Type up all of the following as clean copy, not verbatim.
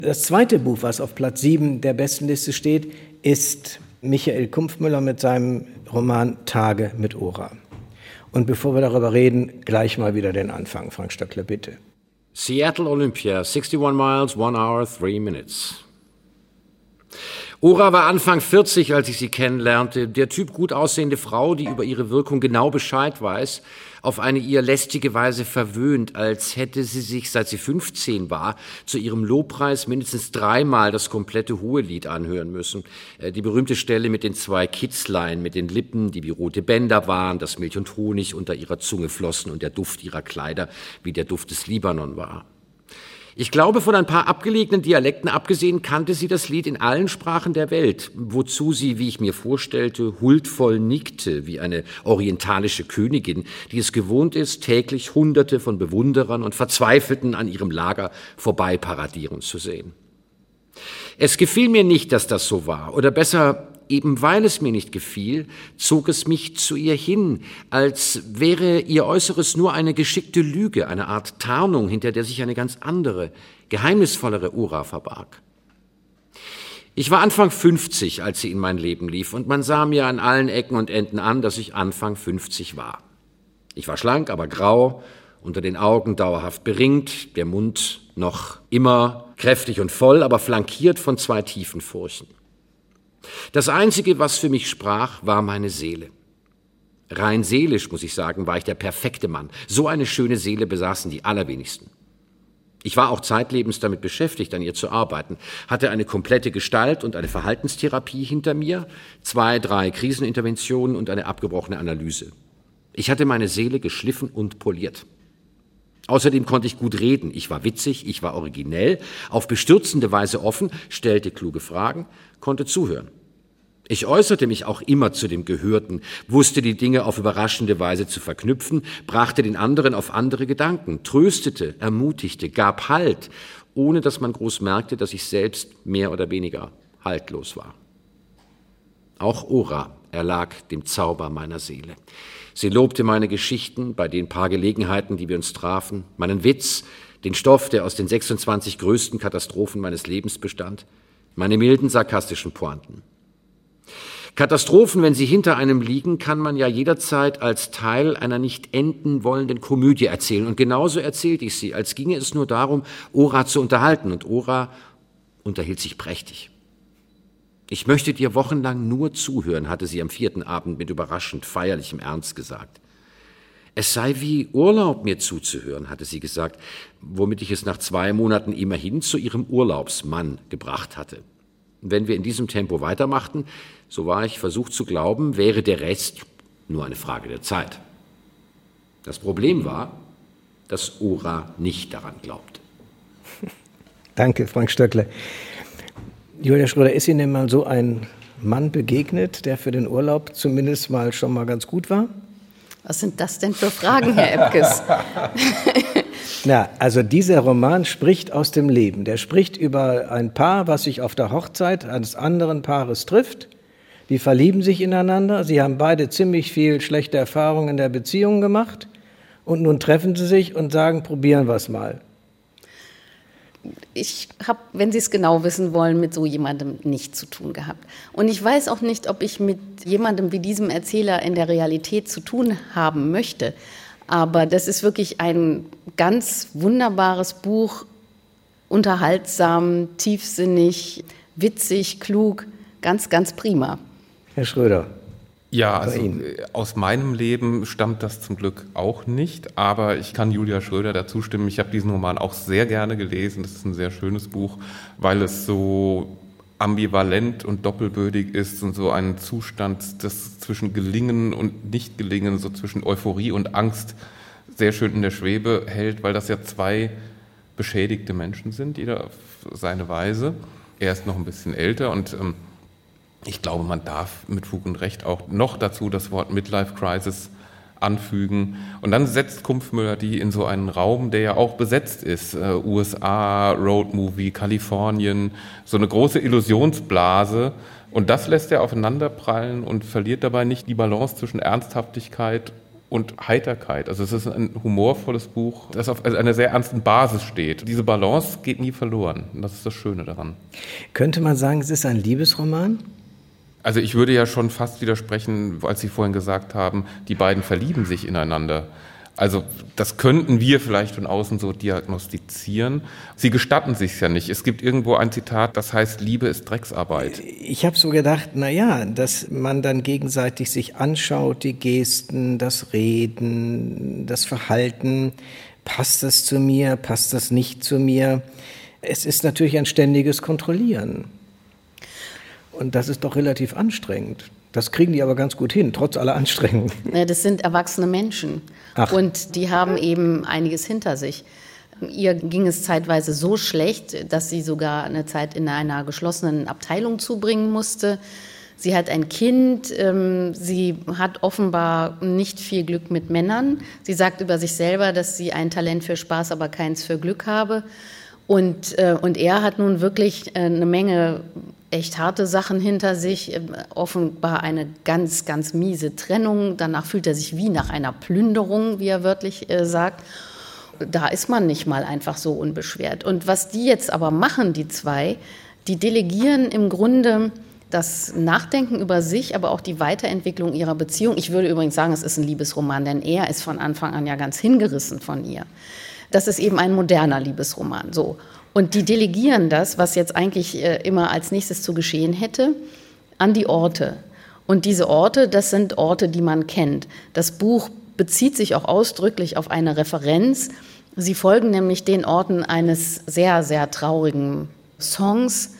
Das zweite Buch, was auf Platz 7 der Bestenliste steht, ist Michael Kumpfmüller mit seinem Roman Tage mit Ora. Und bevor wir darüber reden, gleich mal wieder den Anfang. Frank Stöckler, bitte. Seattle Olympia, 61 miles, 1 hour, 3 minutes. Ora war Anfang 40, als ich sie kennenlernte. Der Typ gut aussehende Frau, die über ihre Wirkung genau Bescheid weiß, auf eine ihr lästige Weise verwöhnt, als hätte sie sich, seit sie 15 war, zu ihrem Lobpreis mindestens 3-mal das komplette Hohelied anhören müssen. Die berühmte Stelle mit den 2 Kitzlein, mit den Lippen, die wie rote Bänder waren, dass Milch und Honig unter ihrer Zunge flossen und der Duft ihrer Kleider wie der Duft des Libanon war. Ich glaube, von ein paar abgelegenen Dialekten abgesehen, kannte sie das Lied in allen Sprachen der Welt, wozu sie, wie ich mir vorstellte, huldvoll nickte, wie eine orientalische Königin, die es gewohnt ist, täglich Hunderte von Bewunderern und Verzweifelten an ihrem Lager vorbei paradieren zu sehen. Es gefiel mir nicht, dass das so war, oder besser, eben weil es mir nicht gefiel, zog es mich zu ihr hin, als wäre ihr Äußeres nur eine geschickte Lüge, eine Art Tarnung, hinter der sich eine ganz andere, geheimnisvollere Ora verbarg. Ich war Anfang 50, als sie in mein Leben lief, und man sah mir an allen Ecken und Enden an, dass ich Anfang 50 war. Ich war schlank, aber grau, unter den Augen dauerhaft beringt, der Mund noch immer kräftig und voll, aber flankiert von 2 tiefen Furchen. Das Einzige, was für mich sprach, war meine Seele. Rein seelisch, muss ich sagen, war ich der perfekte Mann. So eine schöne Seele besaßen die allerwenigsten. Ich war auch zeitlebens damit beschäftigt, an ihr zu arbeiten, hatte eine komplette Gestalt- und eine Verhaltenstherapie hinter mir, 2, 3 Kriseninterventionen und eine abgebrochene Analyse. Ich hatte meine Seele geschliffen und poliert. Außerdem konnte ich gut reden. Ich war witzig, ich war originell, auf bestürzende Weise offen, stellte kluge Fragen, konnte zuhören. Ich äußerte mich auch immer zu dem Gehörten, wusste die Dinge auf überraschende Weise zu verknüpfen, brachte den anderen auf andere Gedanken, tröstete, ermutigte, gab Halt, ohne dass man groß merkte, dass ich selbst mehr oder weniger haltlos war. Auch Ora erlag dem Zauber meiner Seele. Sie lobte meine Geschichten bei den paar Gelegenheiten, die wir uns trafen, meinen Witz, den Stoff, der aus den 26 größten Katastrophen meines Lebens bestand, meine milden, sarkastischen Pointen. Katastrophen, wenn sie hinter einem liegen, kann man ja jederzeit als Teil einer nicht enden wollenden Komödie erzählen. Und genauso erzählte ich sie, als ginge es nur darum, Ora zu unterhalten. Und Ora unterhielt sich prächtig. Ich möchte dir wochenlang nur zuhören, hatte sie am 4. Abend mit überraschend feierlichem Ernst gesagt. Es sei wie Urlaub, mir zuzuhören, hatte sie gesagt, womit ich es nach 2 Monaten immerhin zu ihrem Urlaubsmann gebracht hatte. Wenn wir in diesem Tempo weitermachten, so war ich versucht zu glauben, wäre der Rest nur eine Frage der Zeit. Das Problem war, dass Ora nicht daran glaubte. Danke, Frank Stöckler. Julia Schröder, ist Ihnen denn mal so ein Mann begegnet, der für den Urlaub zumindest mal schon mal ganz gut war? Was sind das denn für Fragen, Herr Epkes? Na, also dieser Roman spricht aus dem Leben. Der spricht über ein Paar, was sich auf der Hochzeit eines anderen Paares trifft. Die verlieben sich ineinander. Sie haben beide ziemlich viel schlechte Erfahrungen in der Beziehung gemacht. Und nun treffen sie sich und sagen, probieren wir es mal. Ich habe, wenn Sie es genau wissen wollen, mit so jemandem nichts zu tun gehabt. Und ich weiß auch nicht, ob ich mit jemandem wie diesem Erzähler in der Realität zu tun haben möchte. Aber das ist wirklich ein ganz wunderbares Buch, unterhaltsam, tiefsinnig, witzig, klug, ganz, ganz prima. Herr Schröder. Ja, also aus meinem Leben stammt das zum Glück auch nicht, aber ich kann Julia Schröder dazu stimmen. Ich habe diesen Roman auch sehr gerne gelesen. Das ist ein sehr schönes Buch, weil es so ambivalent und doppelbödig ist und so einen Zustand, das zwischen Gelingen und Nicht-Gelingen, so zwischen Euphorie und Angst sehr schön in der Schwebe hält, weil das ja 2 beschädigte Menschen sind, jeder auf seine Weise. Er ist noch ein bisschen älter und ich glaube, man darf mit Fug und Recht auch noch dazu das Wort Midlife Crisis anfügen. Und dann setzt Kumpfmüller die in so einen Raum, der ja auch besetzt ist. USA, Roadmovie, Kalifornien, so eine große Illusionsblase. Und das lässt er aufeinanderprallen und verliert dabei nicht die Balance zwischen Ernsthaftigkeit und Heiterkeit. Also es ist ein humorvolles Buch, das auf einer sehr ernsten Basis steht. Diese Balance geht nie verloren. Und das ist das Schöne daran. Könnte man sagen, es ist ein Liebesroman? Also ich würde ja schon fast widersprechen, als Sie vorhin gesagt haben, die beiden verlieben sich ineinander. Also das könnten wir vielleicht von außen so diagnostizieren. Sie gestatten sich ja nicht. Es gibt irgendwo ein Zitat, das heißt, Liebe ist Drecksarbeit. Ich habe so gedacht, dass man dann gegenseitig sich anschaut, die Gesten, das Reden, das Verhalten. Passt das zu mir, passt das nicht zu mir? Es ist natürlich ein ständiges Kontrollieren. Und das ist doch relativ anstrengend. Das kriegen die aber ganz gut hin, trotz aller Anstrengungen. Ja, das sind erwachsene Menschen. Ach. Und die haben eben einiges hinter sich. Ihr ging es zeitweise so schlecht, dass sie sogar eine Zeit in einer geschlossenen Abteilung zubringen musste. Sie hat ein Kind, sie hat offenbar nicht viel Glück mit Männern. Sie sagt über sich selber, dass sie ein Talent für Spaß, aber keins für Glück habe. Und er hat nun wirklich eine Menge echt harte Sachen hinter sich, offenbar eine ganz, ganz miese Trennung. Danach fühlt er sich wie nach einer Plünderung, wie er wörtlich sagt. Da ist man nicht mal einfach so unbeschwert. Und was die jetzt aber machen, die zwei, die delegieren im Grunde das Nachdenken über sich, aber auch die Weiterentwicklung ihrer Beziehung. Ich würde übrigens sagen, es ist ein Liebesroman, denn er ist von Anfang an ja ganz hingerissen von ihr. Das ist eben ein moderner Liebesroman, so. Und die delegieren das, was jetzt eigentlich immer als nächstes zu geschehen hätte, an die Orte. Und diese Orte, das sind Orte, die man kennt. Das Buch bezieht sich auch ausdrücklich auf eine Referenz. Sie folgen nämlich den Orten eines sehr, sehr traurigen Songs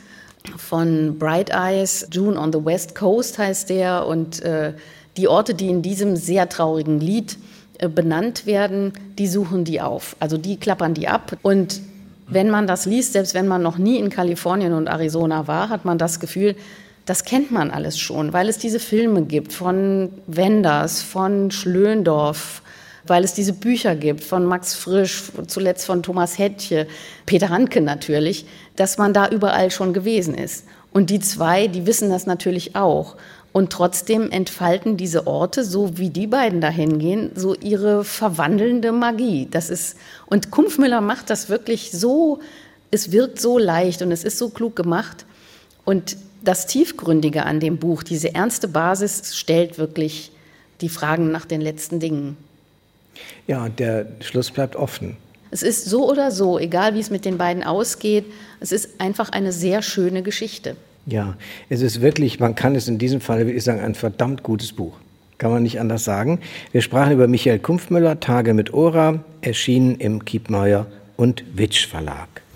von Bright Eyes. June on the West Coast heißt der. Und die Orte, die in diesem sehr traurigen Lied benannt werden, die suchen die auf. Also die klappern die ab. Und wenn man das liest, selbst wenn man noch nie in Kalifornien und Arizona war, hat man das Gefühl, das kennt man alles schon, weil es diese Filme gibt von Wenders, von Schlöndorff, weil es diese Bücher gibt von Max Frisch, zuletzt von Thomas Hettche, Peter Handke natürlich, dass man da überall schon gewesen ist. Und die zwei, die wissen das natürlich auch. Und trotzdem entfalten diese Orte, so wie die beiden da hingehen, so ihre verwandelnde Magie. Und Kumpfmüller macht das wirklich so, es wirkt so leicht und es ist so klug gemacht. Und das Tiefgründige an dem Buch, diese ernste Basis, stellt wirklich die Fragen nach den letzten Dingen. Ja, und der Schluss bleibt offen. Es ist so oder so, egal wie es mit den beiden ausgeht, es ist einfach eine sehr schöne Geschichte. Ja, es ist wirklich, man kann es in diesem Fall wirklich sagen, ein verdammt gutes Buch. Kann man nicht anders sagen. Wir sprachen über Michael Kumpfmüller, Tage mit Ora, erschienen im Kiepenheuer und Witsch Verlag.